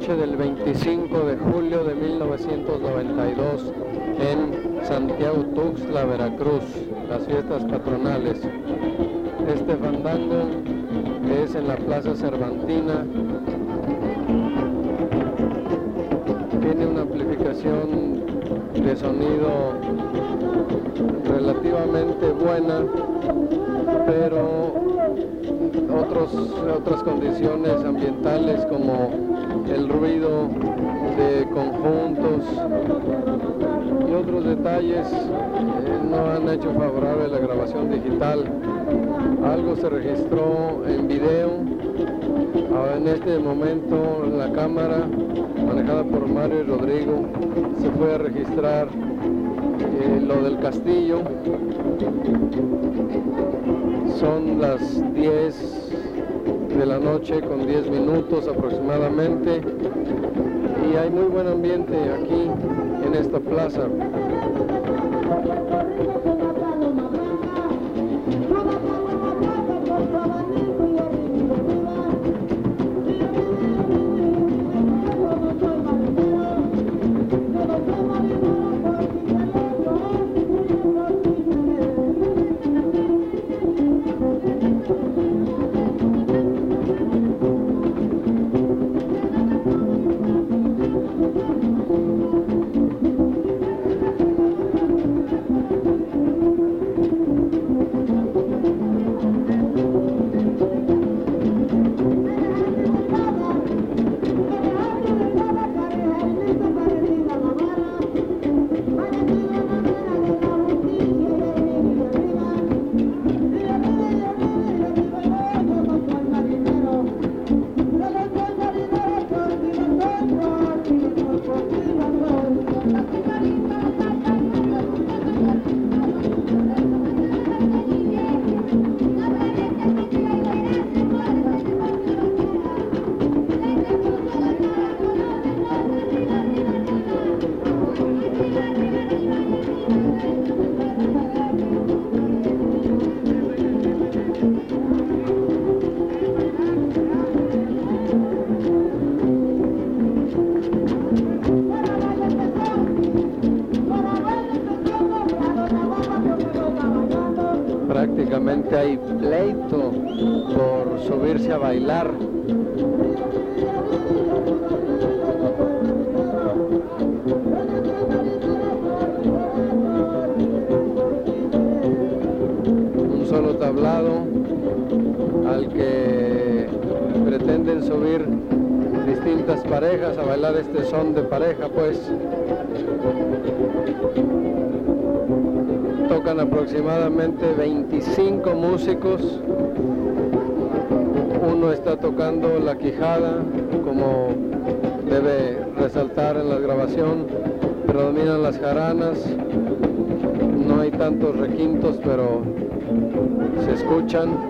noche del 25 de julio de 1992 en Santiago Tuxtla, Veracruz, las fiestas patronales. Este fandango es en la Plaza Cervantina. Tiene una amplificación de sonido relativamente buena, pero otras condiciones ambientales como el ruido de conjuntos y otros detalles no han hecho favorable la grabación digital. Algo se registró en video. En este momento la cámara manejada por Mario y Rodrigo se fue a registrar lo del castillo. Son las 10 de la noche con 10 minutos aproximadamente y hay muy buen ambiente aquí en esta plaza. Prácticamente hay pleito por subirse a bailar. Un solo tablado al que pretenden subir distintas parejas a bailar este son de pareja, pues. Tocan aproximadamente 25 músicos. Uno está tocando la quijada, como debe resaltar en la grabación. Predominan las jaranas. No hay tantos requintos, pero se escuchan.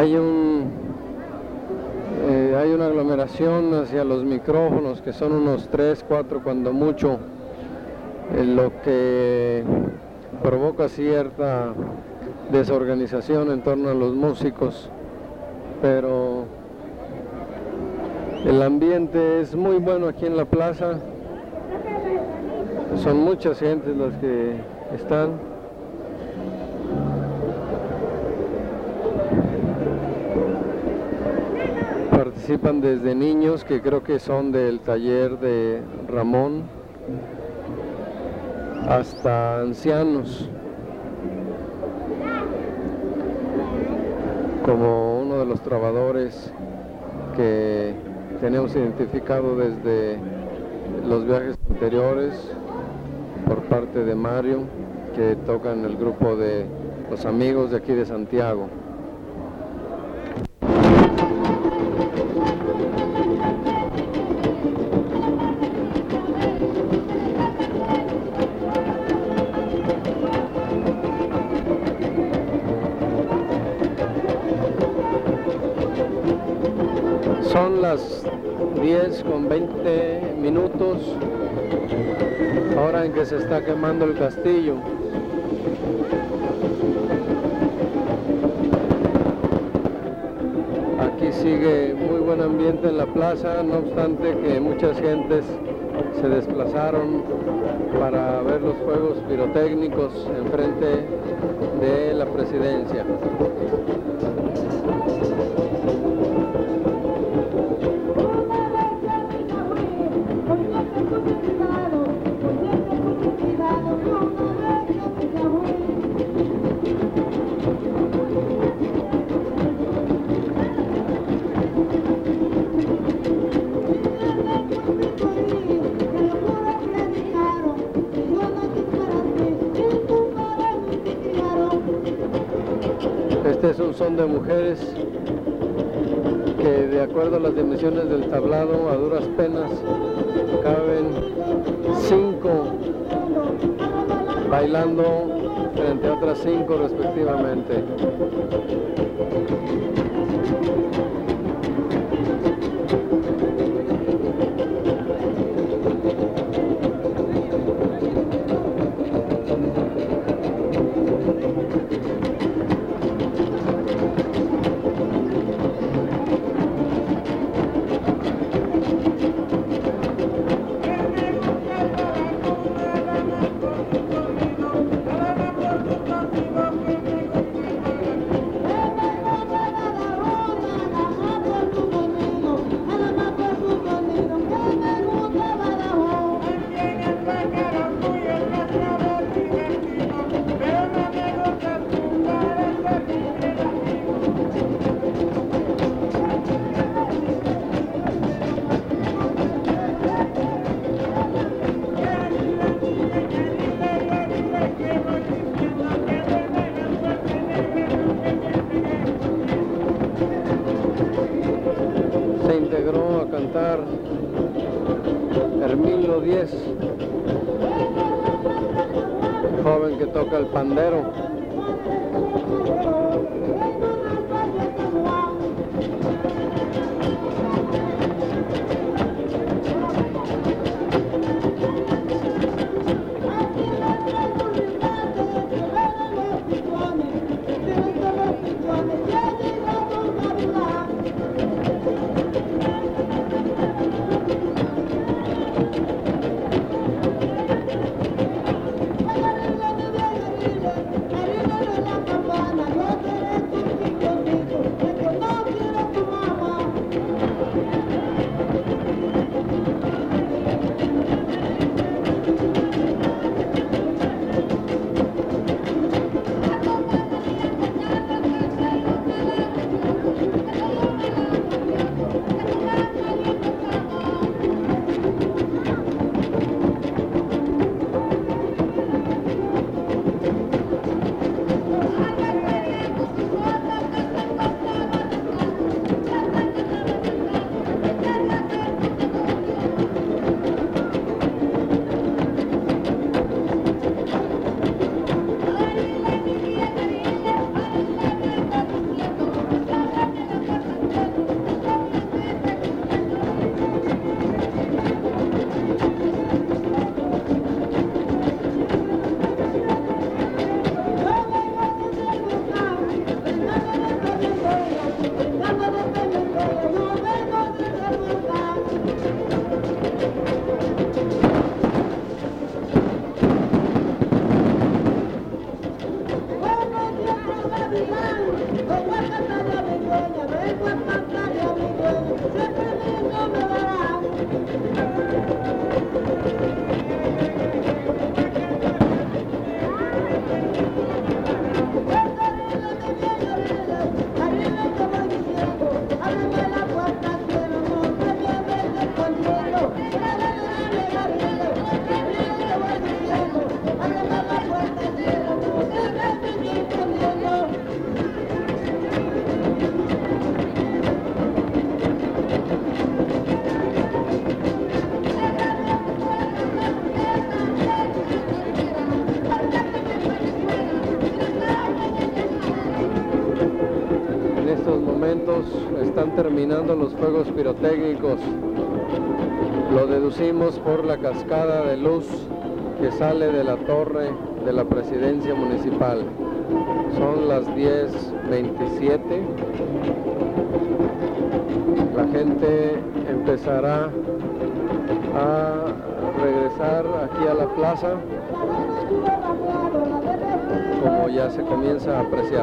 hay una aglomeración hacia los micrófonos, que son unos 3, 4 cuando mucho, lo que provoca cierta desorganización en torno a los músicos, pero el ambiente es muy bueno aquí en la plaza. Son muchas gentes las que están. Participan desde niños, que creo que son del taller de Ramón, hasta ancianos, como uno de los trovadores que tenemos identificado desde los viajes anteriores por parte de Mario, que toca en el grupo de los amigos de aquí de Santiago. Son las 10:20, hora en que se está quemando el castillo. Aquí sigue muy buen ambiente en la plaza, no obstante que muchas gentes se desplazaron para ver los fuegos pirotécnicos enfrente de la presidencia. Este es un son de mujeres que, de acuerdo a las dimensiones del tablado, a duras penas caben 5 bailando frente a otras 5 respectivamente. Se integró a cantar Hermilo Díez, joven que toca el pandero. Están terminando los fuegos pirotécnicos. Lo deducimos por la cascada de luz que sale de la torre de la presidencia municipal. Son las 10:27. La gente empezará a regresar aquí a la plaza, como ya se comienza a apreciar.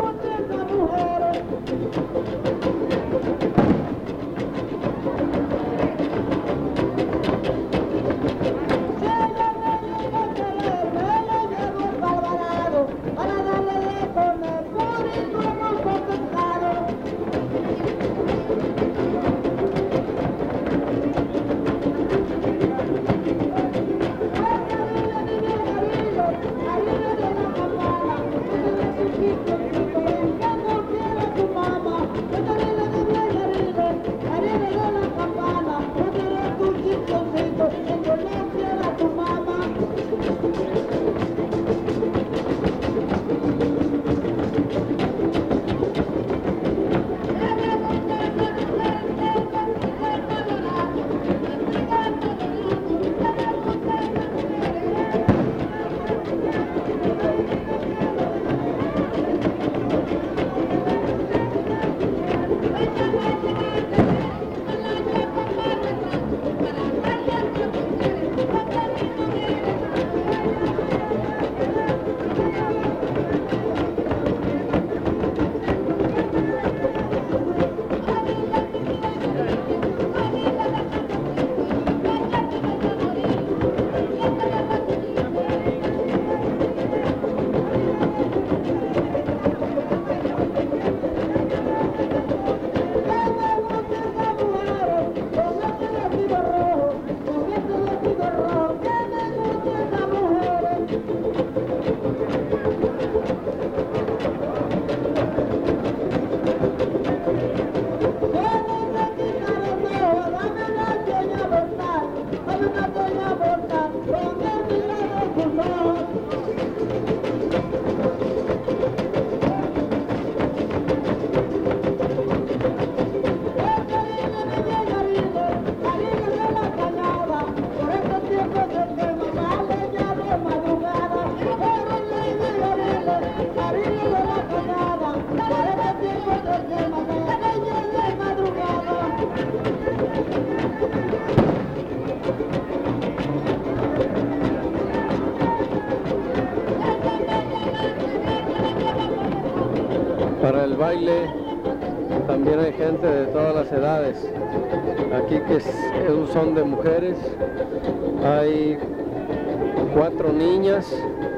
Para el baile también hay gente de todas las edades. Aquí que es un son de mujeres, hay 4 niñas,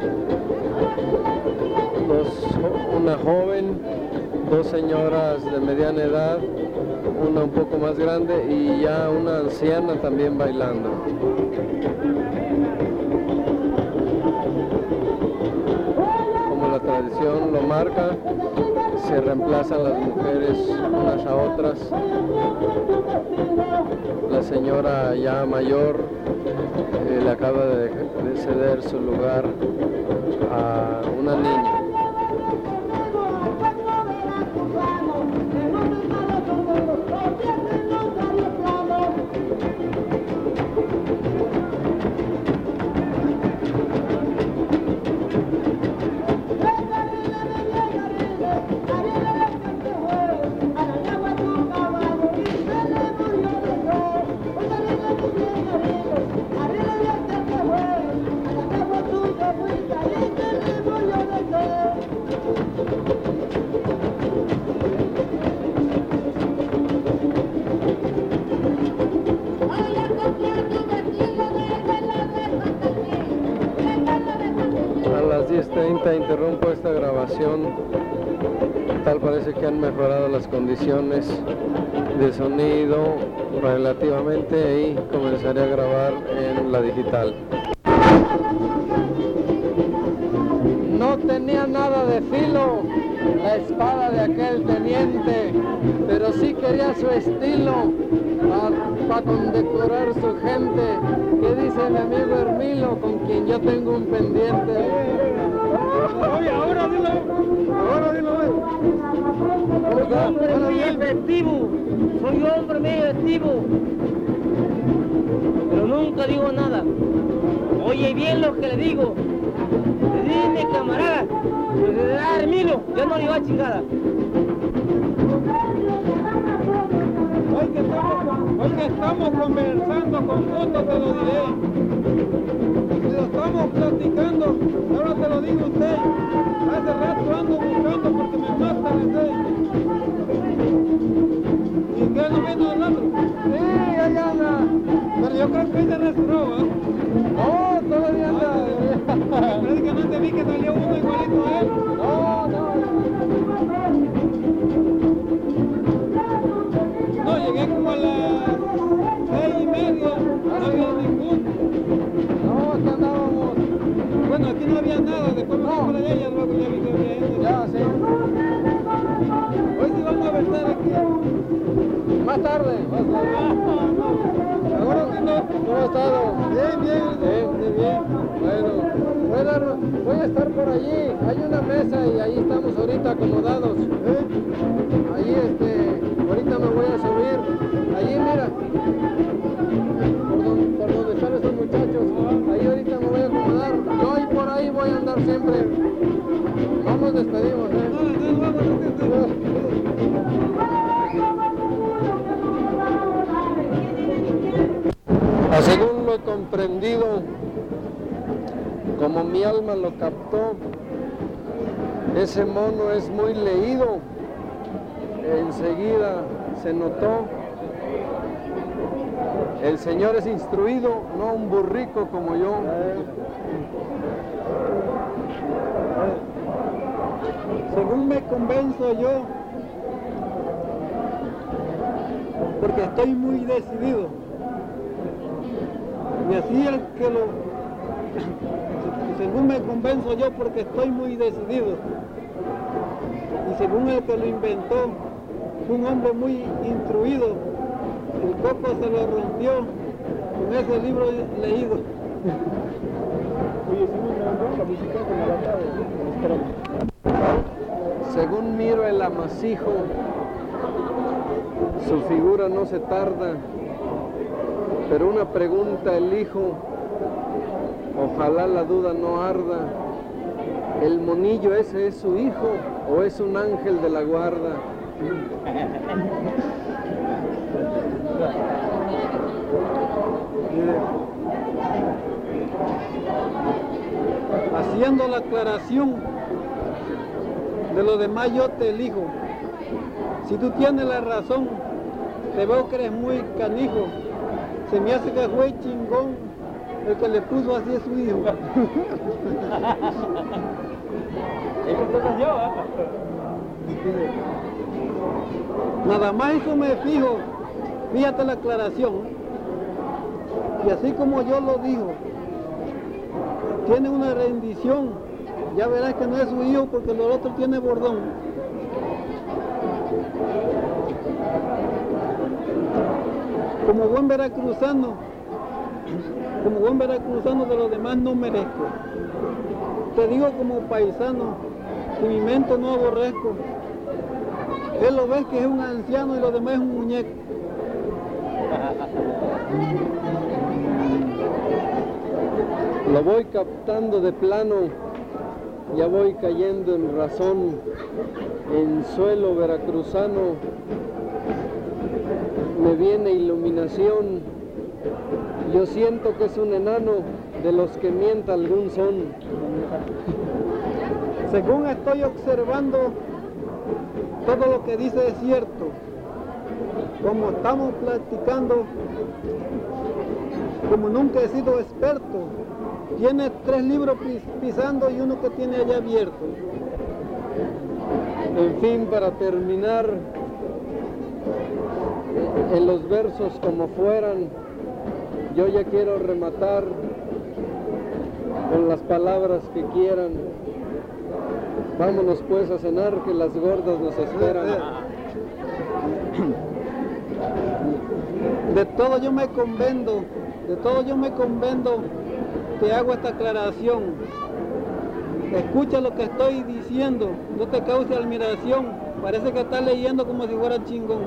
una joven, 2 señoras de mediana edad, una un poco más grande y ya una anciana también bailando. Como la tradición lo marca, se reemplazan las mujeres unas a otras. La señora ya mayor le acaba de ceder su lugar a una niña. A las 10:30 interrumpo esta grabación. Tal parece que han mejorado las condiciones de sonido relativamente y comenzaré a grabar en la digital. No tenía nada de filo la espada de aquel teniente, pero sí quería su estilo para condecorar su gente. ¿Qué dice mi amigo Hermilo, con quien yo tengo un pendiente? Oye, ahora dilo. Soy hombre muy efectivo, soy hombre muy efectivo, pero nunca digo nada. Oye bien lo que le digo. Dime, camarada, Hermilo, yo no le iba a chingada. Hoy que estamos conversando con gusto te lo diré. Si lo estamos platicando, ahora te lo digo a usted. Hace rato ando buscando porque me mata de sed. ¿Y qué no viene del otro? Sí, allá anda. Pero yo creo que ella resuró, ¿eh? No, todavía anda. Prácticamente vi que salió uno igualito a él. No, llegué como a las 6:30, no había ninguno. No, aquí andábamos. Bueno, aquí no había nada, después me fui para allá y luego ya vi que había gente. Ya, sí. Hoy sí vamos a versar aquí. Más tarde. Ahora que no. ¿Cómo ha estado? Bien. Bueno, voy a estar por allí. Hay una mesa y ahí estamos ahorita acomodados. Ahí, ahorita me voy a subir. Allí, mira. Por donde están esos muchachos. Ahí ahorita me voy a acomodar. Yo ahí por ahí voy a andar siempre. No nos despedimos, Según lo he comprendido, como mi alma lo captó, ese mono es muy leído. Enseguida se notó. El señor es instruido, no un burrico como yo. Según me convenzo yo, porque estoy muy decidido. Y así el que lo... Según me convenzo yo, porque estoy muy decidido. Y según el que lo inventó, fue un hombre muy instruido. El coco se lo rompió con ese libro leído. Oye, ¿sí me mandó la música con la bata? Según miro el amasijo, su figura no se tarda, pero una pregunta elijo, ojalá la duda no arda. ¿El monillo ese es su hijo o es un ángel de la guarda? Haciendo la aclaración de lo demás, yo te elijo. Si tú tienes la razón, te veo que eres muy canijo. Se me hace que fue chingón el que le puso así a su hijo. Nada más eso me fijo. Fíjate la aclaración. Y así como yo lo digo, tiene una rendición. Ya verás que no es su hijo porque el otro tiene bordón. Como buen veracruzano de los demás no merezco. Te digo como paisano, que mi mente no aborrezco. Él lo ves que es un anciano y lo demás es un muñeco. Lo voy captando de plano, ya voy cayendo en razón, en suelo veracruzano, me viene iluminación, yo siento que es un enano de los que mienta algún son. Según estoy observando, todo lo que dice es cierto. Como estamos platicando, como nunca he sido experto, tiene 3 libros pisando y uno que tiene allá abierto. En fin, para terminar, en los versos como fueran. Yo ya quiero rematar con las palabras que quieran. Vámonos pues a cenar, que las gordas nos esperan. De todo yo me convendo, te hago esta aclaración. Escucha lo que estoy diciendo, no te cause admiración, parece que estás leyendo como si fuera chingón.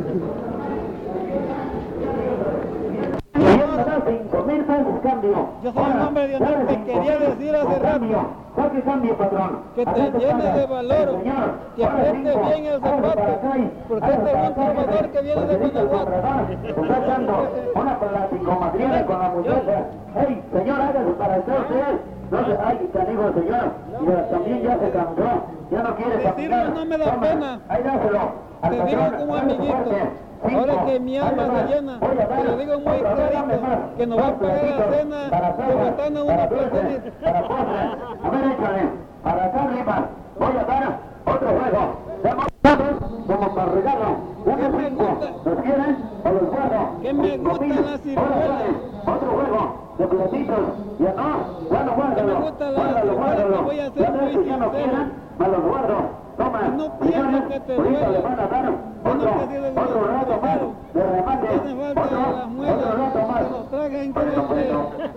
Yo soy un hombre de honor, te quería decir hace rato que te llenes de valor, que apriete bien el zapato, porque este es un trovador que viene de Guanajuato. Una psicometría con la muchacha. Hey, señor, hágase para usted. No se ay, canijo, señor. Y también ya se cansó. Ya no quiere decirlo no me da pena. Ahí dáselo. Te digo como amiguito. Ahora que mi alma se llena, te lo digo muy clarito, que nos va a pagar la cena como están a una placenita. A ver, échale, para acá arriba, voy a dar otro juego. Como para regalo, un cinco, ¿los quieren o los guardo? Que me gustan las ciruelas. Otro juego de platitos, ya no, bueno, guárdalo. Que me gustan las ciruelas, te voy a hacer muy sincero. Me los guardo. Toma, no pienso que te duele. Le van a dar otro rato más de remate. Tiene falta las muelas, que los traje increíble.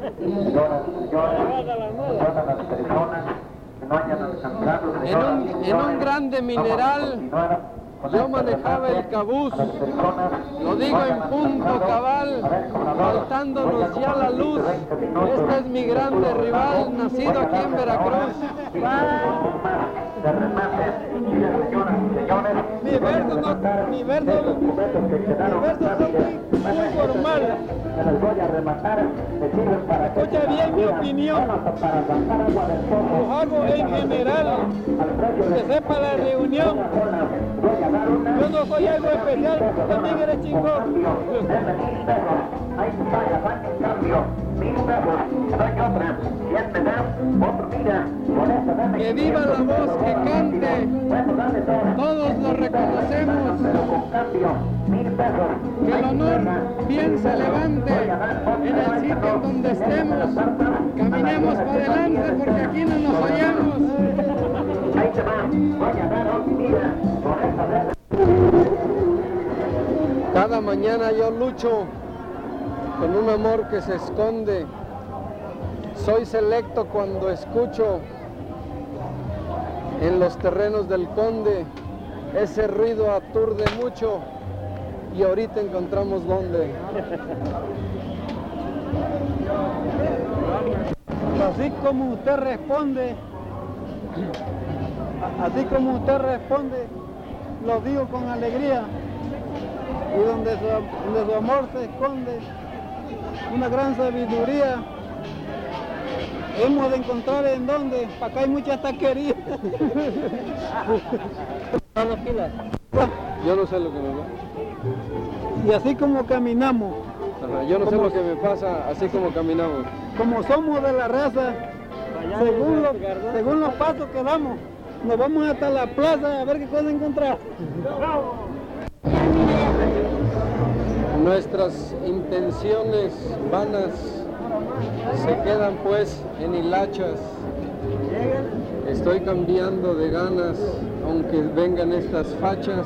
En un grande mineral yo manejaba el cabuz, lo digo en punto cabal, faltándonos ya la luz. Este es mi grande rival, nacido aquí en Veracruz. Mi verso son muy formal. Escucha bien mi opinión. Lo hago en general, que sepa la reunión. Yo no soy algo especial, también eres chingón. Que viva la voz que cante, todos lo reconocemos. Que el honor bien se levante en el sitio donde estemos. Caminemos para adelante porque aquí no nos hallamos. Cada mañana yo lucho con un amor que se esconde. Soy selecto cuando escucho en los terrenos del conde. Ese ruido aturde mucho y ahorita encontramos dónde. Así como usted responde, lo digo con alegría. Y donde su amor se esconde una gran sabiduría, hemos de encontrar en donde, para acá hay muchas taquerías. Yo no sé lo que me pasa. Y así como caminamos. Ajá, yo no sé lo que me pasa, así como caminamos. Como somos de la raza, según los pasos que damos, nos vamos hasta la plaza a ver qué cosa encontrar. Nuestras intenciones vanas se quedan pues en hilachas. Estoy cambiando de ganas, aunque vengan estas fachas.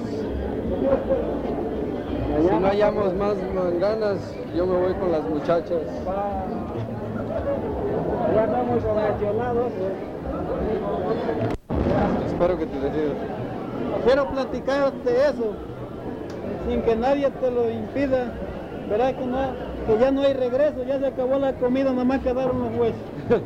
Si no hallamos más ganas, yo me voy con las muchachas. Ya estamos congestionados. Espero que te decidas. Quiero platicarte eso, sin que nadie te lo impida. Verás que ya no hay regreso, ya se acabó la comida, nada más quedaron los huesos.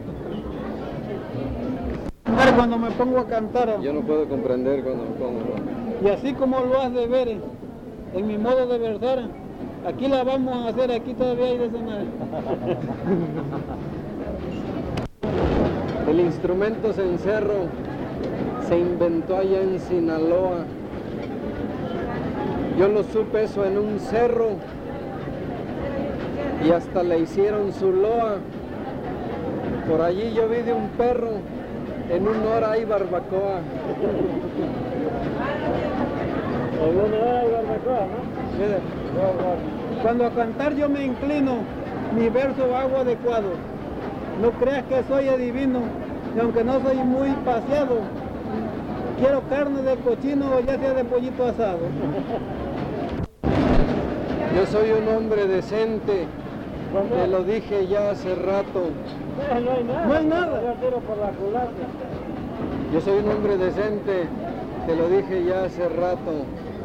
Cuando me pongo a cantar. Yo no puedo comprender cuando me pongo. Y así como lo has de ver en mi modo de versar, aquí la vamos a hacer, aquí todavía hay de cenar. El instrumento cencerro se inventó allá en Sinaloa. Yo lo supe eso en un cerro y hasta le hicieron su loa. Por allí yo vi de un perro, en una hora hay barbacoa. En una hora hay barbacoa, ¿no? Mire. Cuando a cantar yo me inclino, mi verso hago adecuado. No creas que soy adivino, y aunque no soy muy paseado, quiero carne de cochino o ya sea de pollito asado. Yo soy un hombre decente, te lo dije ya hace rato. No hay nada. No hay nada. Yo tiro por la culata. Yo soy un hombre decente, te lo dije ya hace rato.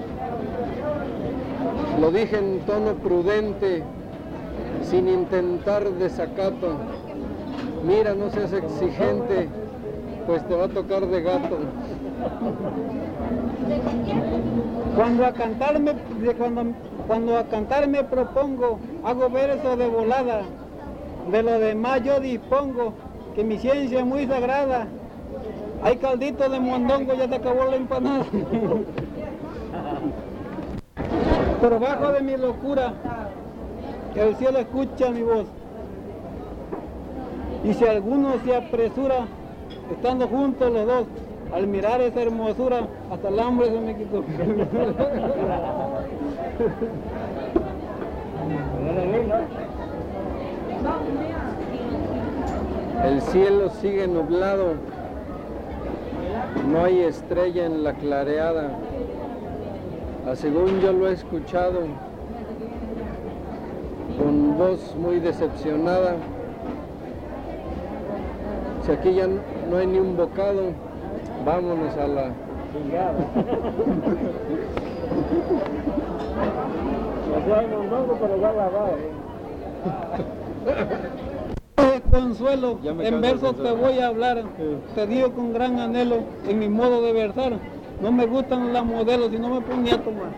Lo dije en tono prudente, sin intentar desacato. Mira, no seas exigente, pues te va a tocar de gato. Cuando a cantar me propongo, hago verso de volada. De lo demás yo dispongo, que mi ciencia es muy sagrada. Hay caldito de mondongo, ya te acabó la empanada. Por bajo de mi locura, el cielo escucha mi voz. Y si alguno se apresura, estando juntos los dos, al mirar esa hermosura, hasta el hambre se me quitó. El cielo sigue nublado, no hay estrella en la clareada. Según yo lo he escuchado, con voz muy decepcionada. Si aquí ya no hay ni un bocado, vámonos a la chingada. Aquí hay mondongo, pero ya lavado. Consuelo, en versos te voy a hablar, te digo con gran anhelo, en mi modo de versar, no me gustan las modelos y no me ponía a tomar.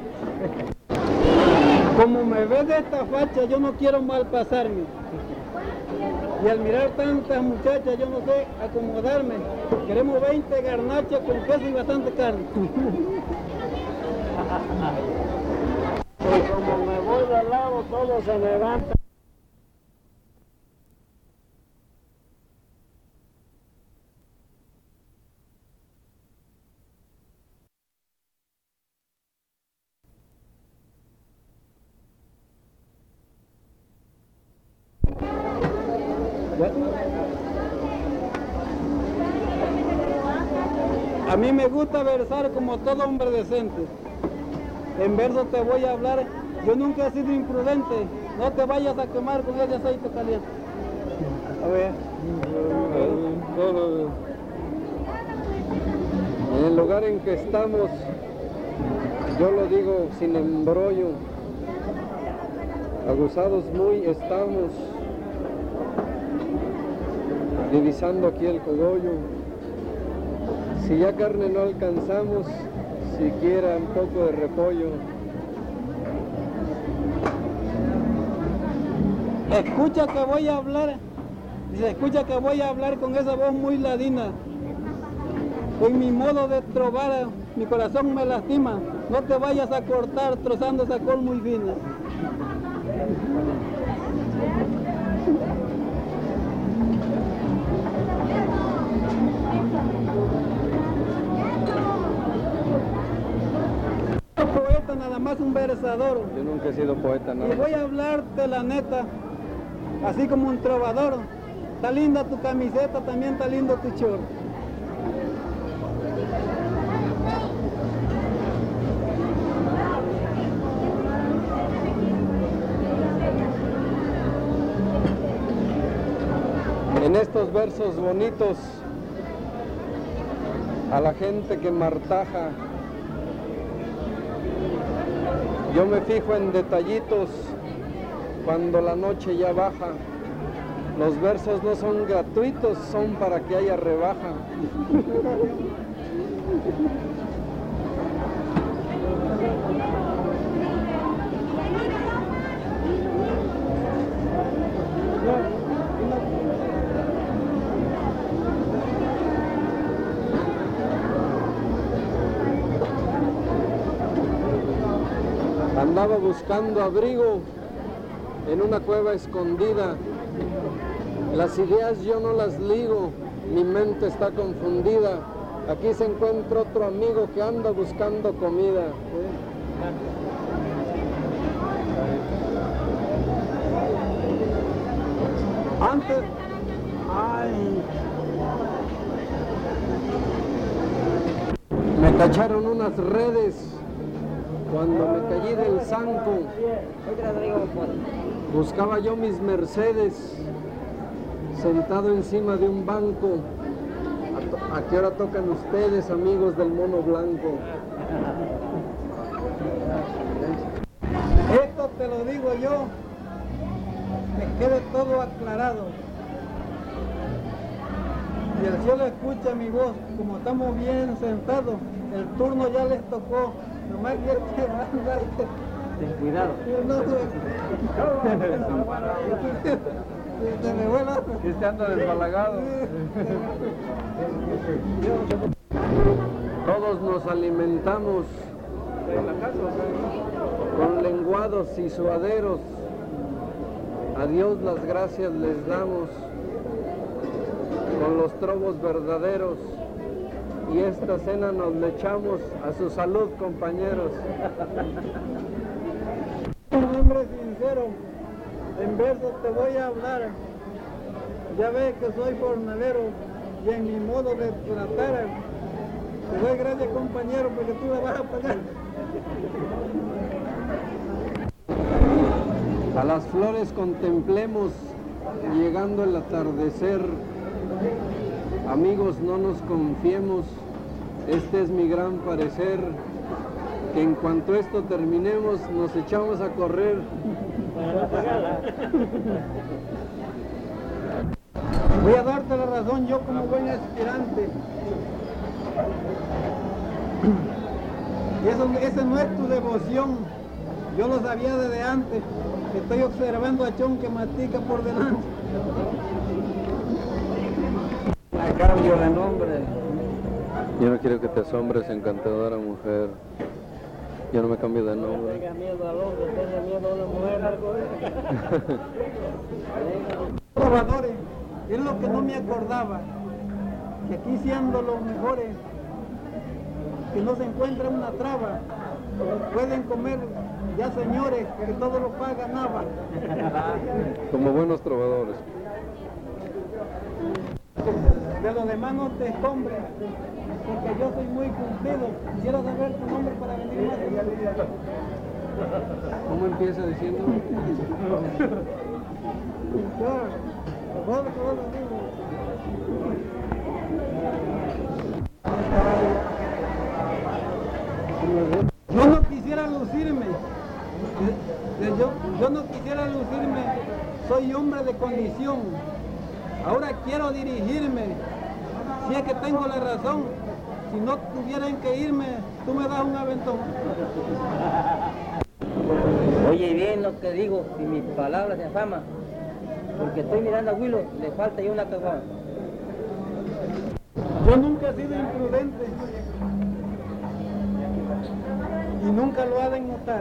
Como me ves de esta facha, yo no quiero malpasarme. Y al mirar tantas muchachas, yo no sé acomodarme. Queremos 20 garnachas con queso y bastante carne. Y como me voy de lado, todo se levanta. A mí me gusta versar como todo hombre decente. En verso te voy a hablar, yo nunca he sido imprudente. No te vayas a quemar con ese aceite caliente. A ver. En el lugar en que estamos, yo lo digo sin embrollo, aguzados muy estamos, divisando aquí el cogollo. Si ya carne no alcanzamos, siquiera un poco de repollo. Escucha que voy a hablar, dice, escucha que voy a hablar con esa voz muy ladina. En mi modo de trobar, mi corazón me lastima. No te vayas a cortar trozando esa col muy fina. Poeta, nada más un versador. Yo nunca he sido poeta, nada. Y voy a hablarte la neta, así como un trovador. Está linda tu camiseta, también está lindo tu short. En estos versos bonitos, a la gente que martaja, yo me fijo en detallitos cuando la noche ya baja. Los versos no son gratuitos, son para que haya rebaja. Andaba buscando abrigo en una cueva escondida. Las ideas yo no las ligo, mi mente está confundida. Aquí se encuentra otro amigo que anda buscando comida. Ay. Me cacharon unas redes cuando me caí del zanco. Buscaba yo mis Mercedes, sentado encima de un banco. ¿A qué hora tocan ustedes, amigos del mono blanco? Esto te lo digo yo, que quede todo aclarado. Y el cielo escucha mi voz, como estamos bien sentados, el turno ya les tocó. Nomás que Ten cuidado. Se me vuela. Este anda desbalagado. Todos nos alimentamos con lenguados y suaderos. A Dios las gracias les damos con los trovos verdaderos. Y esta cena nos le echamos a su salud, compañeros. Un hombre sincero, en versos te voy a hablar. Ya ves que soy jornalero y en mi modo de tratar te doy gracias, compañero, porque tú la vas a pagar. A las flores contemplemos llegando el atardecer. Amigos, no nos confiemos, este es mi gran parecer, que en cuanto esto terminemos nos echamos a correr. Voy a darte la razón yo como buen aspirante. Esa no es tu devoción, yo lo sabía desde antes, estoy observando a Chon que matica por delante. A cambio de nombre. Yo no quiero que te asombres, encantadora mujer. Yo no me cambio de No nombre. tenga miedo al hombre, tenga miedo a una mujer. Trovadores, es lo que no me acordaba, que aquí siendo los mejores, que no se encuentra una traba, pueden comer ya señores, que todo lo paga Nava. Como buenos trovadores. De los demás no te escombres, porque yo soy muy cumplido. Quisiera saber tu nombre para venir más. ¿Cómo empieza diciendo? Yo no quisiera lucirme, yo no quisiera lucirme, soy hombre de condición. Ahora quiero dirigirme, si es que tengo la razón, si no tuvieran que irme, tú me das un aventón. Oye bien lo que digo y mis palabras se afama, porque estoy mirando a Willow, le falta ya una caguama. Yo nunca he sido imprudente y nunca lo ha de notar.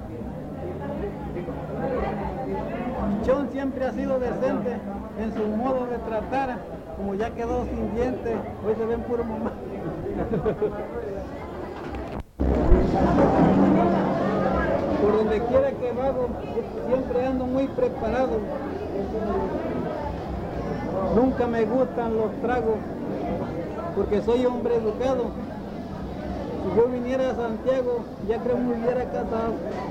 John siempre ha sido decente en su modo de tratar, como ya quedó sin dientes, hoy se ven puro mamá. Por donde quiera que vago, siempre ando muy preparado. Nunca me gustan los tragos, porque soy hombre educado. Si yo viniera a Santiago, ya creo que me hubiera casado.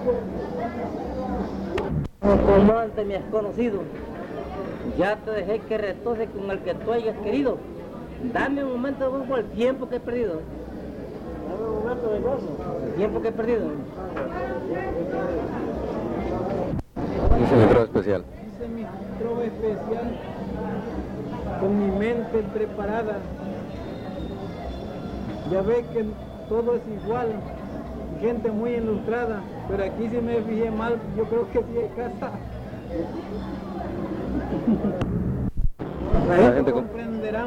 Como antes me has conocido, ya te dejé que retose con el que tú hayas querido. Dame un momento de gozo al tiempo que he perdido. Dame un momento de gozo. El tiempo que he perdido. Dice mi trova especial. Hice mi trova especial con mi mente preparada. Ya ve que todo es igual, gente muy ilustrada, pero aquí si me fijé mal, yo creo que sí es casa. La gente comprenderán,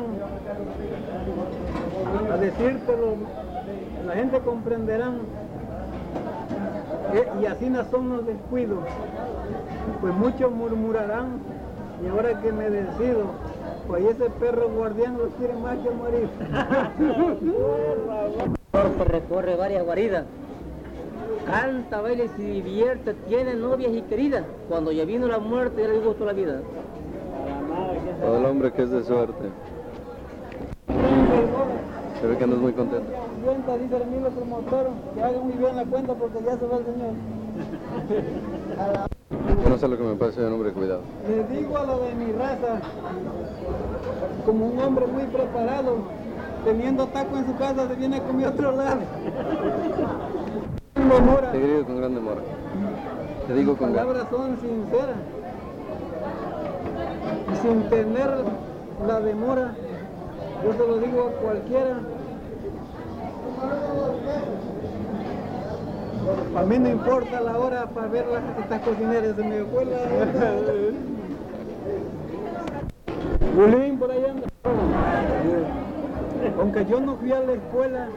a decírtelo, la gente comprenderán, y así no son los descuidos, pues muchos murmurarán, y ahora que me decido, pues ese perro guardián lo quiere más que morir. Corto recorre varias guaridas, canta, baila y se divierte, tiene novias y queridas. Cuando ya vino la muerte, ya le gustó la vida. Para nada Todo el hombre que es de suerte. Se ve que andas muy contento. Cuenta, dice el mismo promotor, que haga muy bien la cuenta porque ya se va el señor. Yo no sé lo que me pasa, un hombre, cuidado. Le digo a lo de mi raza, como un hombre muy preparado, teniendo taco en su casa, se viene a comer a otro lado. Demora. Te digo con gran demora. Te digo con Las palabras son sinceras. Y sin tener la demora, yo se lo digo a cualquiera. A mí no importa la hora para ver estas cocineras de mi escuela. Bulín, por ahí anda. Aunque yo no fui a la escuela,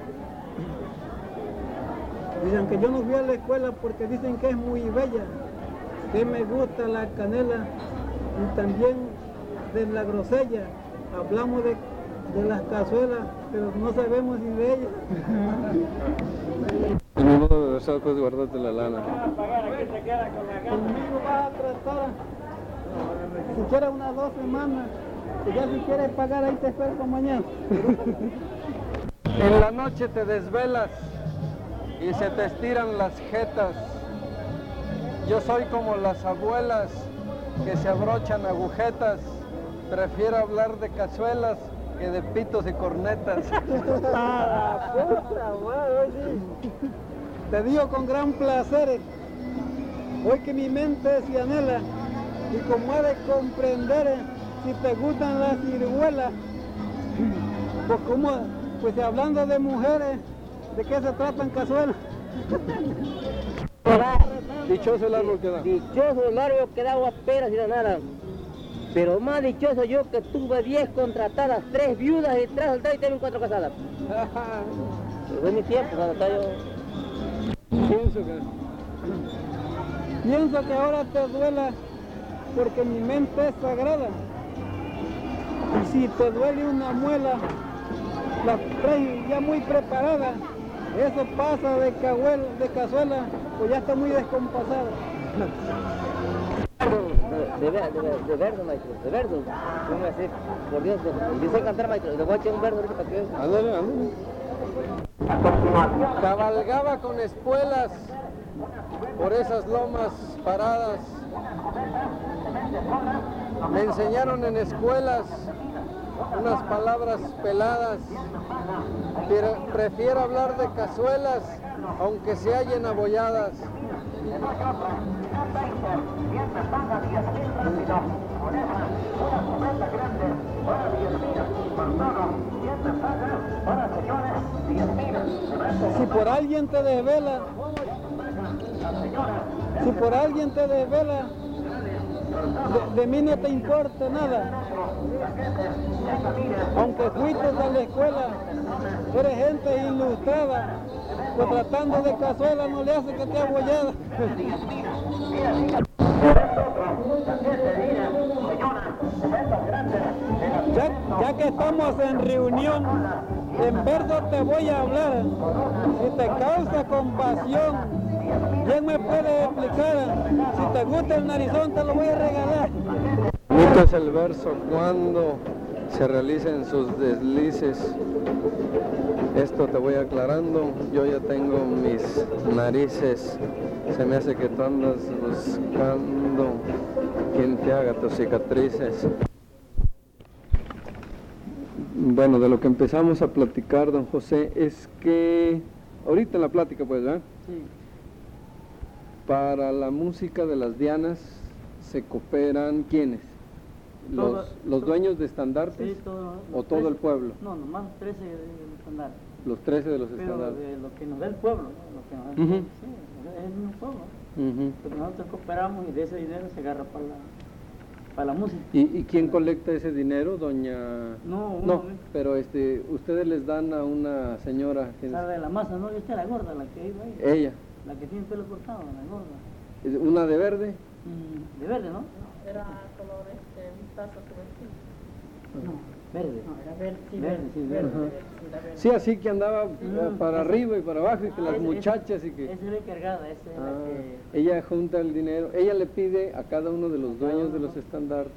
dicen que yo no fui a la escuela porque dicen que es muy bella, que me gusta la canela y también de la grosella. Hablamos de las cazuelas, pero no sabemos si de ellas. El mismo de esas cosas, guardarte la lana. Conmigo vas a tratar, si quieres unas 2 semanas, y ya si quieres pagar ahí te espero para mañana. En la noche te desvelas y se te estiran las jetas. Yo soy como las abuelas que se abrochan agujetas. Prefiero hablar de cazuelas que de pitos y cornetas. Te digo con gran placer, hoy que mi mente se anhela, y como ha de comprender, si te gustan las ciruelas, pues hablando de mujeres, ¿de qué se tratan cazuelas? Dichoso el árbol que da. Dichoso el árbol que da aguas peras y la nada. Pero más dichoso yo que tuve 10 contratadas, 3 viudas y 3 solteras y tengo 4 casadas. Pero fue mi tiempo cuando estaba yo. Pienso que ahora te duela porque mi mente es sagrada. Y si te duele una muela, la traes ya muy preparada. Eso pasa de cazuela, pues ya está muy descompasada. De verso, maestro, de verso. ¿Cómo así? Por Dios, yo sé cantar, maestro, le voy a echar un verso ahorita para que... Ándale, ándale. Cabalgaba con espuelas por esas lomas paradas. Me enseñaron en escuelas unas palabras peladas. Prefiero hablar de cazuelas, aunque se hallen abolladas. Si por alguien te desvela, de mí no te importa nada. Aunque fuiste a la escuela, eres gente ilustrada, pues tratando de cazuela no le hace que te abollada. Ya que estamos en reunión, en verso te voy a hablar. Si te causa compasión, ¿quién me puede explicar? Si te gusta el narizón, te lo voy a regalar. Bonito es el verso cuando se realicen sus deslices. Esto te voy aclarando, yo ya tengo mis narices. Se me hace que tú andas buscando quien te haga tus cicatrices. Bueno, de lo que empezamos a platicar, don José, es que ahorita en la plática, pues, ¿verdad? Sí. Para la música de las dianas se cooperan ¿quiénes? ¿Los dueños de estandartes? Sí, ¿O todo el pueblo? No, nomás 13 de estandartes. Los 13 de los Pero estandartes. de lo que nos da el pueblo, ¿no? Lo que nos da el pueblo, sí, es un pueblo. Porque nosotros cooperamos y de ese dinero se agarra para la música. ¿Y quién colecta ese dinero, doña...? No, pero ustedes les dan a una señora... Sabe de la masa, ¿no? Esta era la gorda, la que iba ahí. Ella. La que tiene pelo cortado, la gorda. ¿Una de verde? De verde, ¿no? Era color mostaza tuberculoso. No, verde. No, era verde, sí, Verde, sí, verde. Sí, la verde. Sí, así que andaba para arriba y para abajo y que las Ese- muchachas y que... Esa es la encargada, esa es la que... Ella junta el dinero, ella le pide a cada uno de los dueños de los estandartes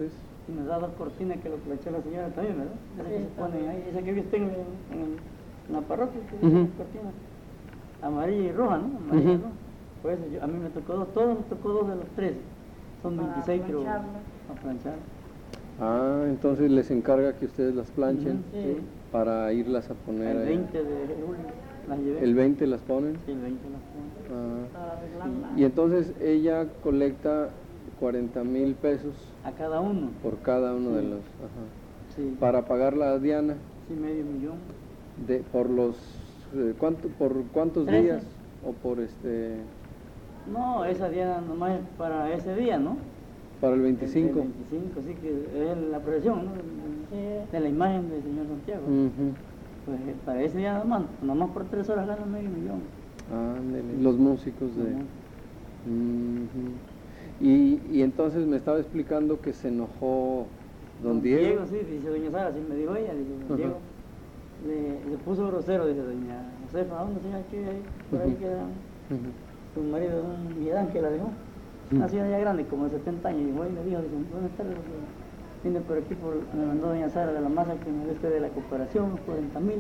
Y nos da 2 cortinas que lo planchó la señora también, ¿verdad? Esa que se pone ahí, esa que yo tengo en la parroquia, que Ujú. es cortina amarilla y roja, ¿no? Amarilla y Ujú. roja. Pues a mí me tocó 2, todos me tocó 2 de los 13. Son Para 26 creo. plancharla. A planchar. Ah, entonces les encarga que ustedes las planchen Ujú, sí. para irlas a poner El allá. 20 de julio las llevé. ¿El 20 las ponen? Sí, el 20 las pongo. Ah. Para arreglarla. Y entonces ella colecta 40,000 pesos A cada uno. por cada uno de Sí. los... Ajá. Sí. Para pagarla a Diana Sí, medio millón. por los... ¿por cuántos 13. días? O por No, esa día nomás es para ese día, ¿no? para el El 25. 25, sí, que es la procesión, ¿no? De la imagen del Señor Santiago. Ujú. Pues para ese día nomás por 3 horas ganan medio millón. Ándele, los músicos de... Ujú. Ujú. Y entonces me estaba explicando que se enojó don Diego. Sí, dice doña Sara, así me dijo ella, dice don Ajá. Diego. Le puso grosero, dice doña Josefa, ¿a dónde señora que hay? Por ahí Ujú. queda Ujú. su marido, un Midán, que la dejó. Una señora ya grande, como de 70 años, y fue y le dijo, dice, buenas tardes, vine por aquí, me mandó doña Sara de la masa que me dé usted de la cooperación, unos 40,000.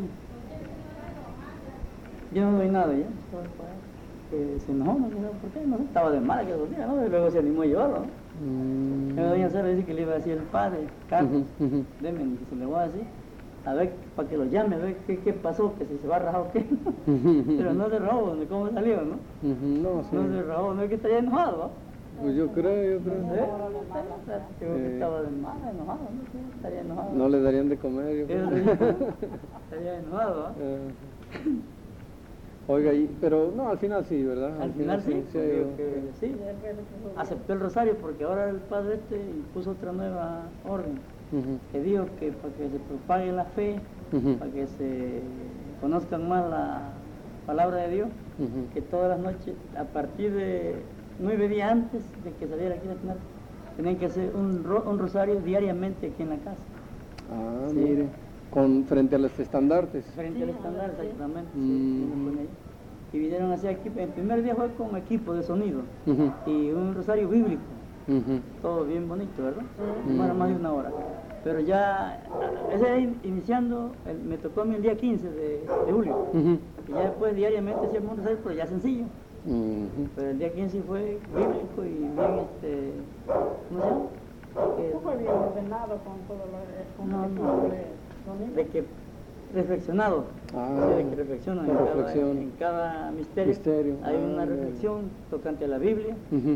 Yo no doy nada ya. Se enojó, no sé por qué, no sé, estaba de mala que los días, ¿no? Y luego se animó a llevarlo, ¿no? Mm. Doña Sara dice que le iba a decir el padre, Carlos, Ujú, ujú. deme, que se le voy a decir, a ver, para que lo llame, a ver qué pasó, que si se va a rajar o qué. Pero no se rajó, ¿no? ¿Cómo salió, no? Ujú, no, sí. No se rajó, no es que estaría enojado, ¿no? Pues yo creo. Creo que estaba de mala, enojado, no sé, estaría enojado. No le darían de comer, yo creo. Estaría enojado, ¿no? Oiga, pero no, al final sí, ¿verdad? Al final sí, sí ha ido. sí, aceptó el rosario porque ahora el padre puso otra nueva orden, Ujú, que dijo que para que se propague la fe, ujú, para que se conozcan más la palabra de Dios, ujú. que todas las noches, a partir de 9 días antes de que saliera aquí la final, tenían que hacer un rosario diariamente aquí en la casa, Ah, Sí. mire, frente a los estandartes. frente al estándar exactamente. Mm. Sí, lo pone ahí. Y vinieron así aquí, el primer día fue con equipo de sonido Ujú, y un rosario bíblico, ujú. todo bien bonito, ¿verdad? Mm. No era más de 1 hora. Pero ya, ese día iniciando, me tocó a mí el día 15 de julio. Ujú, Y ya después diariamente hacíamos un rosario, pero ya sencillo. ujú. Pero el día 15 fue bíblico y bien, ¿cómo se llama? No fue bien ordenado con todo lo No, de que reflexionado. Ah, Sí, de que reflexionan con reflexión. en cada misterio. Misterio. Hay Ah, una ya. reflexión tocante a la Biblia Ujú.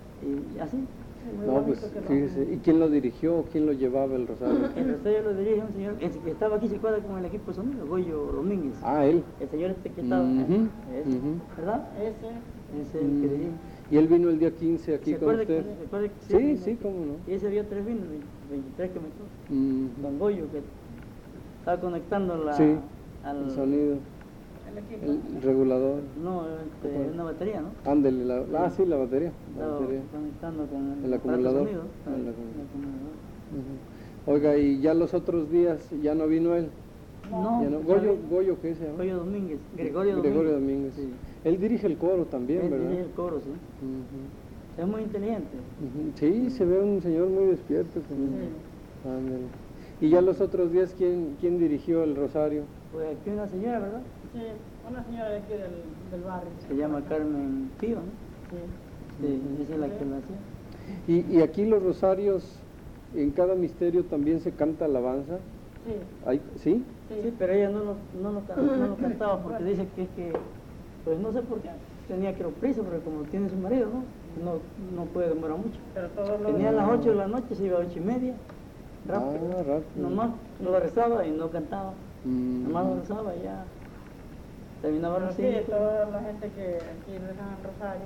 y así. No, pues fíjese. ¿Y quién lo dirigió? ¿Quién lo llevaba el rosario? El rosario lo dirige un señor que estaba aquí, se cuadra con el equipo de sonido, Goyo Domínguez. Ah, él. El señor que estaba, Ujú, ese, ujú. ¿verdad? Ese. Ese es el que dirige. ¿Y él vino el día 15 aquí ¿Se con acuerda usted? se acuerda que Sí, vino? sí, cómo no. Y ese día 3 vino, el 23 que me tocó. Mm, Don Goyo, que estaba conectando Sí, al el sonido, El equipo. el regulador. No, una batería, ¿no? Ándele, sí, la batería. La Estaba batería. conectando con el El aparato acumulador. sonido, El el acumulador. acumulador. Ujú. Oiga, ¿y ya los otros días ya no vino él? No, Ya no. ¿sabe? Goyo, ¿qué se llama? Goyo Domínguez, Gregorio Domínguez. Sí. Él dirige el coro también, Él ¿verdad? dirige el coro, sí. Ujú. Es muy inteligente. Ujú. Sí, se ve un señor muy despierto. Ándale. ¿Y ya los otros días quién dirigió el rosario? Pues aquí una señora, ¿verdad? Sí, una señora de aquí del barrio. Se llama Carmen Pío, ¿no? Sí. Sí, esa es la que lo hacía. Y aquí los rosarios, en cada misterio también se canta alabanza. Sí. ¿Sí? Sí, pero ella no lo cantaba porque dice que es que, pues no sé por qué, tenía que ir prisa, porque como tiene su marido, no puede demorar mucho. Pero todos los Venía a las 8 de la noche, se iba a 8:30, rápido. Ah, rápido. Nomás lo rezaba y no cantaba. Mm. Nomás lo rezaba y ya terminaba Pero recién. sí, toda la gente que aquí rezan el rosario,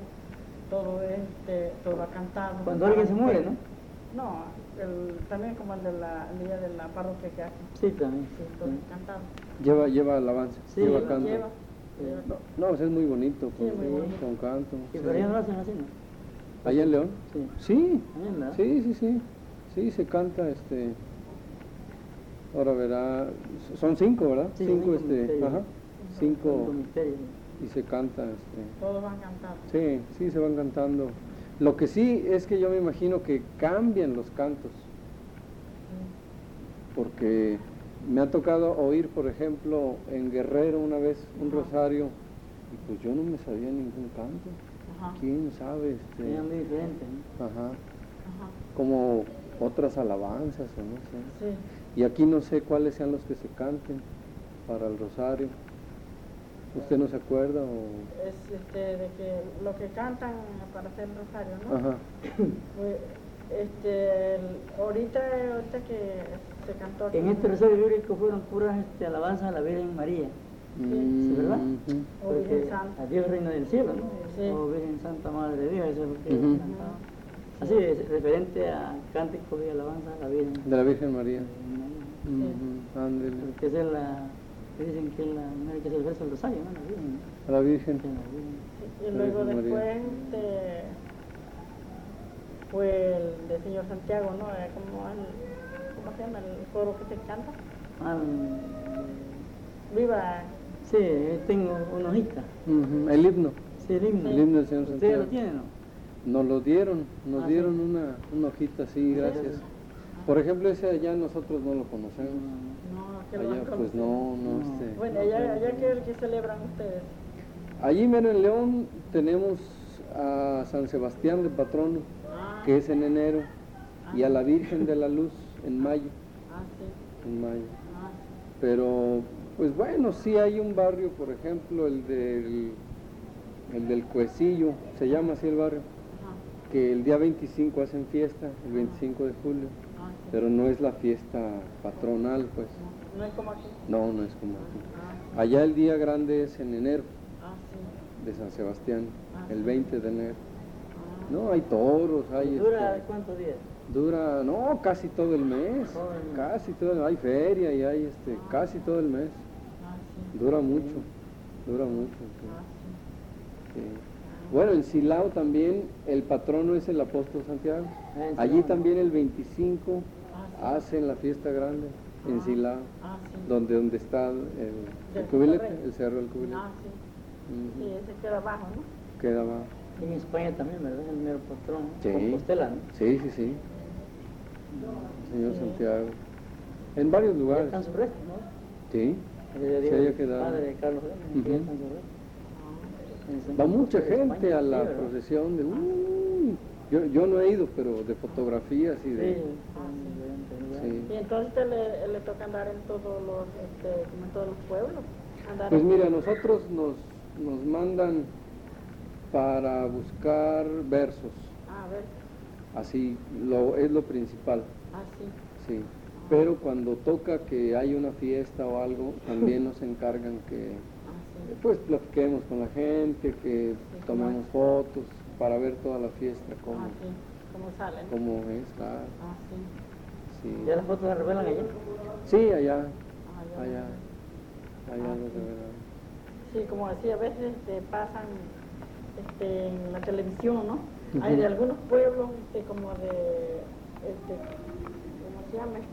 todo ha cantado. Cuando alguien se muere, ¿no? No, también como el día de la parroquia que hace. Sí, también. Sí, todo cantado. Lleva alabanza, Sí, lleva lo canto. Lleva. No, pues es muy bonito, con, Sí, muy bonito. con canto. Y sí. pero ellos no lo hacen así, ¿no? ¿Allá en León? Sí. Sí, Allá, ¿verdad? sí. Sí, se canta, ahora verá, son 5, ¿verdad? Sí, 5, cinco misterios. ajá, 5, Con misterio. y se canta, Todos van cantando. sí, se van cantando. Lo que sí es que yo me imagino que cambian los cantos, porque me ha tocado oír, por ejemplo, en Guerrero una vez un rosario, y pues yo no me sabía ningún canto. Ajá. ¿Quién sabe? Eran muy diferentes, ¿no? Ajá. Ajá. Como otras alabanzas o no sé. Sí. Y aquí no sé cuáles sean los que se canten para el rosario. ¿Usted no se acuerda? O... Es de que lo que cantan para hacer el rosario, ¿no? Ajá. Pues, ahorita que se cantó aquí. En este rosario bíblico fueron puras alabanzas a la Virgen María. Sí, ¿verdad? Ujú. O Virgen Porque Santa. a Dios reino del cielo, ¿no? Sí. O Virgen Santa Madre de Dios, eso es lo que Ujú. cantaba. Así es, referente a cánticos y alabanza a la Virgen. De la Virgen María. María. Ujú, ándele. Porque esa es la, que dicen que es la mujer que se ofrece el rosario, ¿no? La Virgen. A la Virgen. Que es la Virgen. Y luego Virgen después María. fue el de Señor Santiago, ¿no? ¿Cómo se llama el coro que se canta? Ah, Viva. sí, tengo una hojita. Ujú, el himno. Sí, el himno. El himno del Señor ¿Ustedes Santiago. lo tienen, no? Nos lo dieron, nos Ah, dieron sí. una hojita, sí, gracias. Por ejemplo, ese allá nosotros no lo conocemos. No, que lo Allá han pues conocido. no. Bueno, allá que celebran ustedes. Allí mira, en León tenemos a San Sebastián de patrono, Ah, que es en enero, y a la Virgen de la Luz en mayo, sí. en mayo. Ah, Pero, pues bueno, sí hay un barrio, por ejemplo, el del Cuecillo, se llama así el barrio, ajá. que el día 25 hacen fiesta, el 25 de julio, Ah, sí. pero no es la fiesta patronal, pues. No es como aquí. No es como aquí. Ah, Allá el día grande es en enero, sí. de San Sebastián, Ah, el sí. 20 de enero. Ah, No, hay toros, hay... ¿Dura cuántos días? Dura, no, casi todo el mes, Todo el mes. casi todo, hay feria y hay casi todo el mes. sí. Dura mucho, sí. Ah, sí. Sí. Bueno, en Silao también el patrono es el apóstol Santiago. Ah, en Allí Silao. también el 25 Ah, hacen la fiesta grande en Silao, sí. donde está el Del cubilete, Monterrey. el cerro del cubilete. Ah, sí. Ujú. Sí, ese queda abajo, ¿no? Queda abajo. En España también, ¿verdad? El mero patrón. Sí. Compostela, ¿no? Sí. Señor Sí. Santiago. En varios Ya lugares. están sus restos, ¿no? Sí. Ya Sí, digo, haya el quedado. padre de Carlos Gómez, Ujú. que ya están sus restos. En Va San mucha José de gente España, a la sí, ¿verdad? procesión de... yo no he ido, pero de fotografías y Sí, de... son diferentes lugares. Sí. Y entonces le toca andar en todos los, como en todos los pueblos. Andar Pues en- mira, nosotros nos mandan para buscar versos, A ver, así, es lo principal, así. sí. Pero cuando toca que hay una fiesta o algo, también nos encargan que pues platiquemos con la gente, que tomemos fotos para ver toda la fiesta, cómo ¿Cómo salen? es, claro, sí. ¿Ya las fotos las revelan allá? Sí, allá Allá. lo revelan. Sí, como decía, a veces pasan en la televisión, ¿no? Ujú. Hay de algunos pueblos, como de, ¿cómo se llama?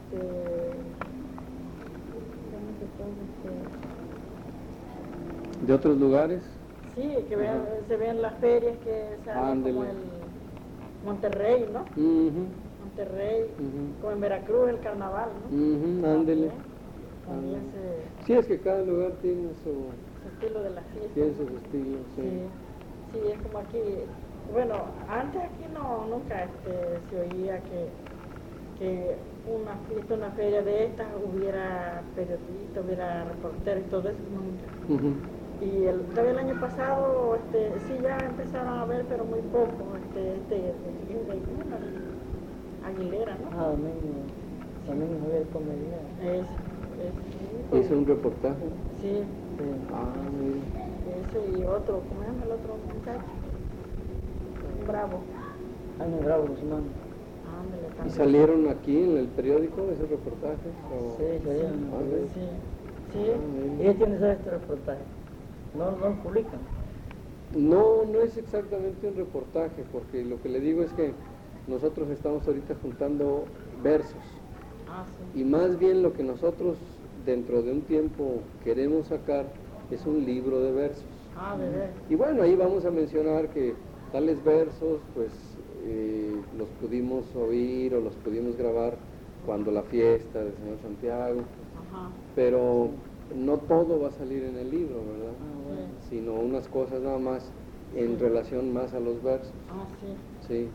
¿Cómo se llama? ¿De otros lugares? Sí, que se ven las ferias que se hacen Ándele. como el Monterrey, ¿no? Ujú, Monterrey, ujú. como en Veracruz el carnaval, ¿no? Ujú, ándele. También Sí, es que cada lugar tiene su estilo de la fiesta. estilo, sí. Sí, es como aquí. Bueno, antes aquí nunca se oía que una fiesta, una feria de estas hubiera periodistas, hubiera reporteros y todo eso, nunca. Ujú. Y todavía el año pasado, sí ya empezaron a ver, pero muy poco, Aguilera, ¿no? Ah, también Javier Comedia. Hizo un reportaje. Sí, Ah, mira. ese y otro, ¿cómo se llama el otro muchacho? Bravo. Jaime Bravo Guzmán. Ándale, ¿Y también. salieron aquí en el periódico esos reportajes? o- Sí, salieron. Ah, sí. Sí, Ah, sí. mira. ¿Y ellos tienen este reportaje? No lo publican. No, no es exactamente un reportaje, porque lo que le digo es que nosotros estamos ahorita juntando versos, Ah, sí. y más bien lo que nosotros dentro de un tiempo queremos sacar es un libro de versos. Ah, de ver. Y bueno, ahí vamos a mencionar que tales versos, pues los pudimos oír o los pudimos grabar cuando la fiesta del Señor Santiago, Ajá. pero no todo va a salir en el libro, ¿verdad? Ah, bueno. Sino unas cosas nada más en relación más a los versos. Ah, sí. Sí,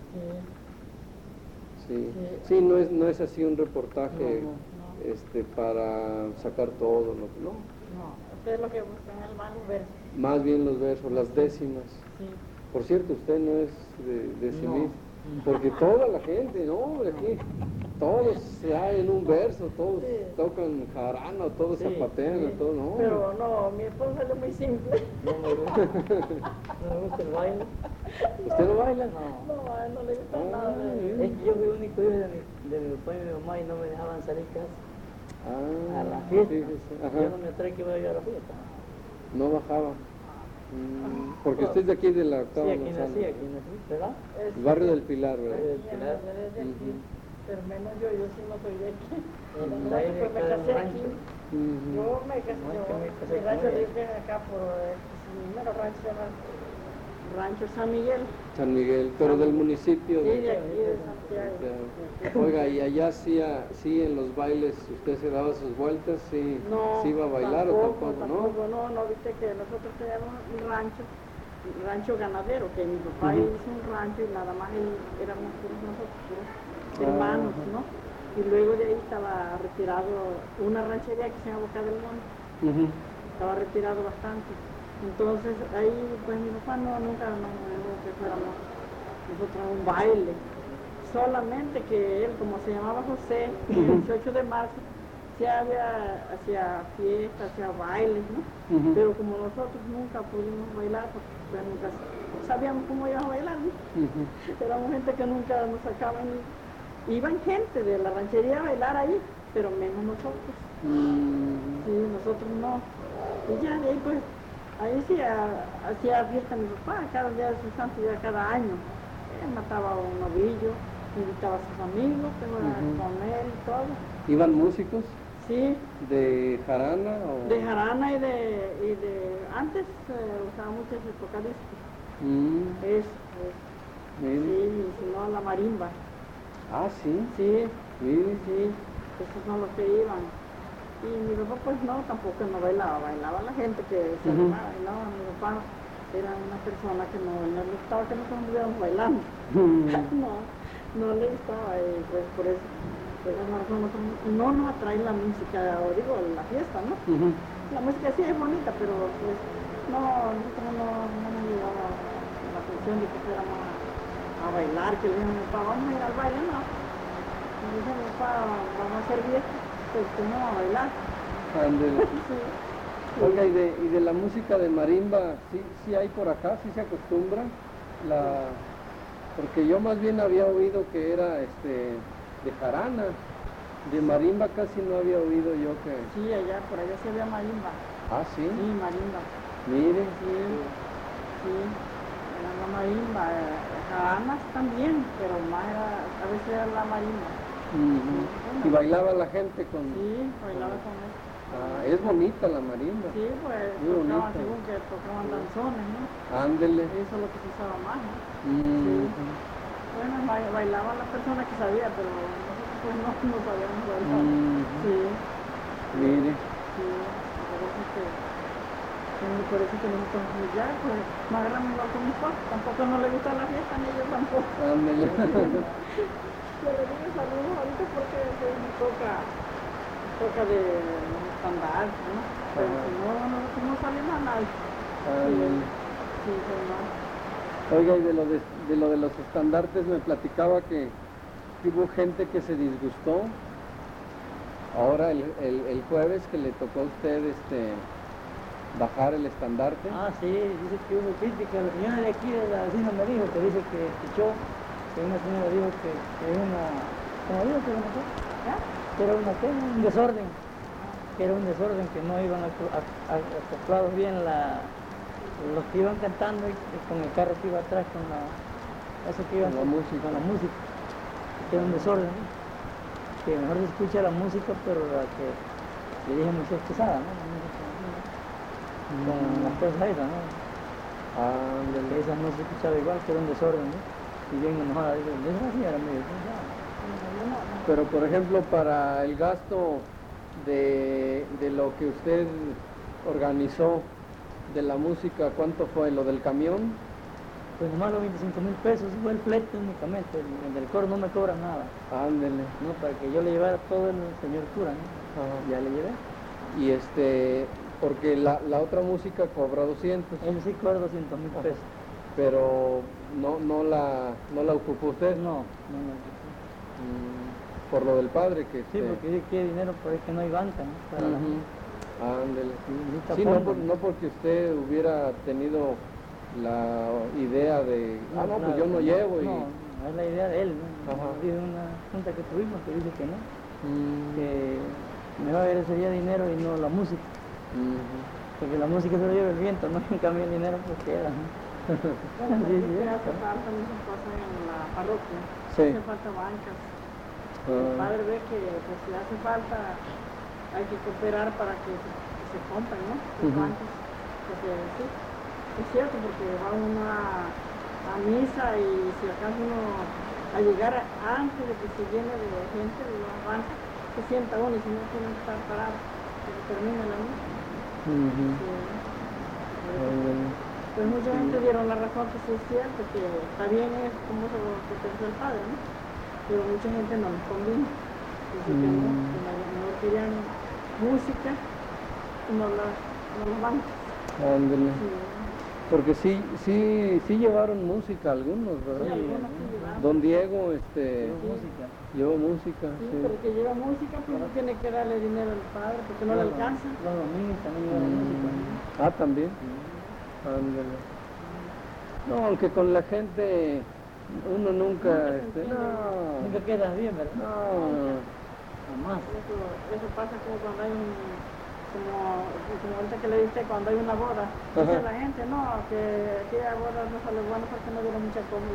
Sí. sí. Sí. Sí, no es así un reportaje No. para sacar todo, lo que no. No. Ustedes lo que buscan es más los versos. Más bien los versos, las décimas. Sí. Por cierto, usted no es de decimista, porque toda la gente, no, de aquí, todos se en un verso, todos Sí. tocan jarana, todos Sí, zapatean, Sí. todos, no. Pero no, mi esposo es muy simple. No me gusta, no me gusta el baile. ¿Usted no baila? No. No, a él no le gusta Ah, nada. bien. Es que yo fui el único hijo de mi papá y mi mamá y no me dejaban salir casi Ah, a la fiesta. fíjese, ajá. Yo no me atrae que vaya a la fiesta. No bajaba. Porque usted es de aquí de la Sí, octava aquí manzana. nací, ¿verdad? El barrio del Pilar, ¿verdad? Barrio del Sí, Pilar. él es de aquí. Ujú. Pero menos yo sí no soy de aquí. En No, la pues época me del casé rancho. aquí. Ujú. Yo me casé, No, es que me casé mi con rancho ella. de acá por el primero rancho se llama Rancho San Miguel. San Miguel, pero del municipio Sí, de... de aquí de Santiago. Oiga, y allá sí en los bailes usted se daba sus vueltas, sí, No, sí iba a bailar o tampoco, ¿no? No, viste que nosotros teníamos un rancho ganadero, que mi papá Ujú. hizo un rancho y nada más éramos puros nosotros, puros Ah. hermanos, ¿no? Y luego de ahí estaba retirado una ranchería que se llama Boca del Monte, Ujú. estaba retirado bastante. Entonces ahí pues mi papá nunca nos dejó que fuéramos nosotros a un baile. Solamente que él, como se llamaba José, el 18 de marzo, hacía fiestas, hacía bailes, ¿no? Ujú. Pero como nosotros nunca pudimos bailar, porque pues, nunca sabíamos cómo íbamos a bailar, ¿no? Ujú. Éramos gente que nunca nos sacaban. Iban gente de la ranchería a bailar ahí, pero menos nosotros. Mm. Sí, nosotros no. Y ya de ahí pues, ahí sí hacía fiesta mi papá, cada día de su santo, ya cada año. Él mataba a un novillo, invitaba a sus amigos, que fueran Ujú. con él y todo. ¿Iban músicos Sí, de jarana o...? de jarana y de antes usaba mucho ese tocadiscos. Mm, Eso, mire. sí, y si no la marimba. Ah, sí, Sí, mire. sí, esos son los que iban. Y mi papá pues no, tampoco no bailaba la gente que se Ujú. animaba, bailaba. Mi papá era una persona que no le gustaba que nosotros estuviéramos bailando. Mm. No le gustaba y pues por eso, pues esa razón no nos atrae la música, o digo, la fiesta, ¿no? Ujú. La música sí es bonita, pero pues no, nosotros no nos llevaba la atención de que fuéramos a bailar, que le dijeron a mi papá, vamos a ir al baile, no. Y dice mi papá, vamos a hacer fiesta, pues que no a bailar. Ándele. Sí. Oiga, y de la música de marimba, sí hay por acá, sí se acostumbra, porque yo más bien había oído que era de jarana, de marimba casi no había oído yo que... Sí, allá, por allá se había marimba. Ah, sí, Sí, marimba. mire, Sí, sí. Era la marimba. Jaranas también, pero más a veces era la marimba. ujú. Y bailaba la gente con... Sí, bailaba con él. Ah, es bonita la marimba, Sí, pues Muy tocaban, bonito. según que tocaban danzones, ¿no? ándele. Eso es lo que se usaba más, ¿no? Mm, Bueno, bailaban las personas que sabían, pero nosotros pues no sabíamos bailar. mm, Sí, mire, sí, por eso que nosotros ya, pues, no agarramos igual con mi papá, tampoco no le gusta la fiesta, ni yo tampoco. ándele. Yo le digo saludos ahorita porque pues, me toca de estandarte, ¿no? Pero Ajá. si no salimos a nadie. Ándele. Sí, pues no. Oiga, y de lo de los estandartes me platicaba que hubo gente que se disgustó. Ahora el jueves que le tocó a usted bajar el estandarte. Ah, sí, dice que hubo crítica. La señora de aquí, de la vecina me dijo que dice que escuchó que una señora dijo que ¿cómo dijo que no sé? ¿Ya? Que era un desorden, que no iban acoplados bien los que iban cantando y con el carro que iba atrás con eso que iba Con la música. con la música, que era un desorden, ¿no? Que mejor se escucha la música, pero la que le dije muy pesada, ¿no? La música, con las cosas esas, ¿no? Que Ándele. esa no se escuchaba igual, que era un desorden, ¿no? Y bien enojada, digo, desgraciada, me dijo, ya. Pero por ejemplo, para el gasto de lo que usted organizó de la música, ¿cuánto fue? ¿Lo del camión? Pues nomás los 25,000 pesos fue el flete únicamente, el del coro no me cobra nada. Ándele. No, para que yo le llevara todo el señor cura, ¿no? Ajá. Ya le llevé. Y porque la otra música cobra 200, Él sí cobra 200,000 pesos. pero no la ocupó usted. No. Por lo del padre que Sí, porque dice que dinero, pero es que no hay banca, ¿no? Para la gente. Ándele. necesita Sí, fondos. no porque usted hubiera tenido la idea de, pues claro, yo no llevo y... No, es la idea de él, ¿no? Ajá. Dice una junta que tuvimos que dice que no, Mm, que mejor sería dinero y no la música, porque la música se lo lleva el viento, no en cambio el dinero pues queda, ¿no? Bueno, Sí, que sí, hace falta muchas cosas en la parroquia. Sí. Hace falta bancas. El padre ve que pues, si hace falta, hay que cooperar para que se compren, ¿no? Los Ujú. bancos. Porque sí, es cierto, porque va uno a misa y si acaso uno a llegar antes de que se llene de gente de los bancos, se sienta uno y si no tiene que estar parado, que termine la misa. Sí. Pues mucha gente dieron la razón que sí es cierto, que está bien es como lo que pensó el padre, ¿no? Pero mucha gente no les convino. Dice que no querían música y no las bancas. Ándele. Sí. Porque sí llevaron música algunos, ¿verdad? Sí, algunos sí llevaron. Don Diego, música. llevó música, Sí, sí. pero que lleva música, pues no tiene que darle dinero al padre porque no le alcanza. Los domingos también llevan música, ¿no? Ah, también. Ándele. No, aunque con la gente uno nunca, Nunca quedas bien, ¿verdad? no. Jamás. Eso pasa como cuando hay como ahorita que le diste, cuando hay una boda, dice Ajá. la gente, no, que aquella boda no sale buena porque no dieron mucha comida.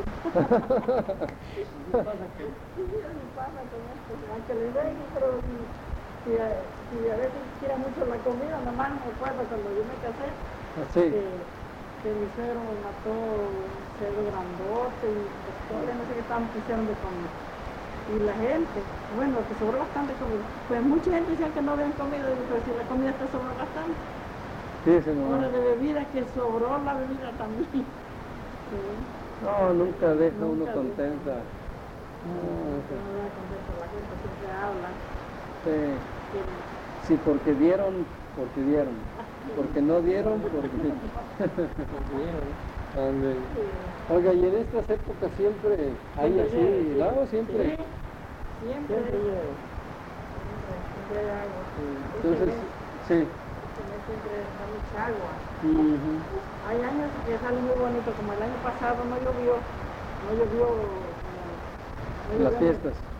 Sí, así pasa con esto, aunque le den, pero si a veces quiera mucho la comida, nomás me acuerdo cuando yo me casé, Sí. que mi suegro mató un cerdo grandote y pues, no sé qué estaban pusieron de comer. Y la gente, bueno, que sobró bastante comida. Pues mucha gente decía que no habían comido, pero si la comida está sobró bastante. Sí, señor. Ahora de bebida, que sobró la bebida también. Sí. No, nunca deja uno Nunca contenta. No da contento, la gente siempre habla. Sí. que- Sí, porque dieron. Porque no dieron, porque... Ándele. Oiga, y en estas épocas siempre hay Siempre así, llueve, ¿no? sí. Siempre. Sí, siempre llueve. siempre hay agua. Entonces, sí. Siempre da mucha agua. Ujú. Hay años que sale muy bonito, como el año pasado no llovió como Las fiestas.